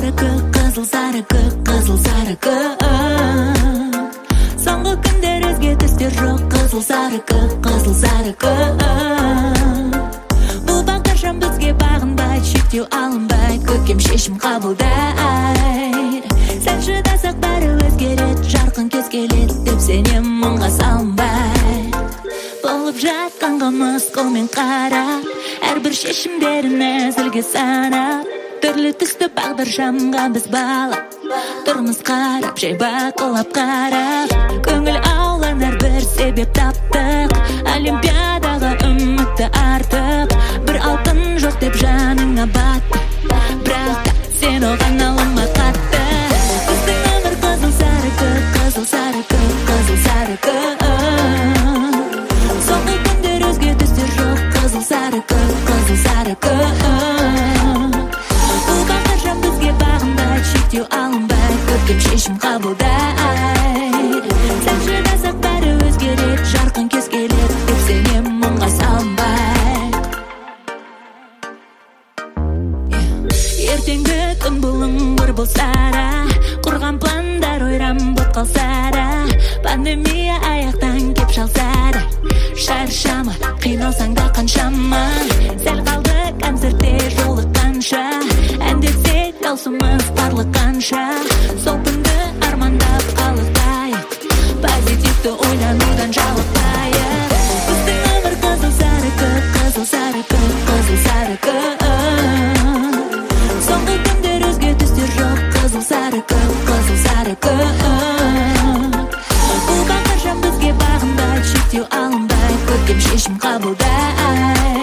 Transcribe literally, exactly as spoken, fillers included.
сары көк, қызыл сары көк, қызыл сары көк. Соңғы күндер өзге түстер жоқ, қызыл сары көк, қызыл сары көк. Бұл бағдаршам бізге бағынбайды, шектеу алынбайды, көкем шешім қабылдайды. Сәл шыдасақ бәрі өзгереді, жарқын кез келеді деп сенем, мұңға салынбай. Болып жатқанға мысқылмен қарап, әрбір шешімдерін әзілге санап, түрлі түсті бағдаршамға біз балап, тұрмыз қарап, жай бақылап қарап, көңіл ауланар бір себеп таптық, олимпиадаға үмітті артып, бір алтын жоқ деп жаныңа батты, бірақ та сен оған алынма қатты. Біздің өмір қызыл сары көк, қызыл сары көк, қызыл сары көк. Соңғы күндер өзге түстер жоқ, қызыл сары көк, қызыл сары көк. Бұл бағдаршам бізге бағынбайды, шектеу алынбайды, көркем шешім қабылдайды. Сәл шыдасақ бәрі өзгереді, жарқын кез келеді деп сенем, мұңға салынбайды. Ертеңгі күн бұлыңғыр болса да, құрған пландар ойран боп қалса да, пандемия аяқтан кеп шалса да, шаршама, қиналсаң да қаншама, сәл қалды концертте жолыққанша, әндетсе даусымыз барлық қанша, сол күнді армандап қалықтайық, позитивті ойланудан жалықпайық. Біздің өмір қызыл сары көк, қызыл сары көк, қызыл сары көк. Соңғы күндер өзге түстер жоқ, қызыл сары көк, қызыл сары көк. Бұл бағдаршам бізге бағынбайды, шектеу алынбайды, көркем шешім қабылдайды.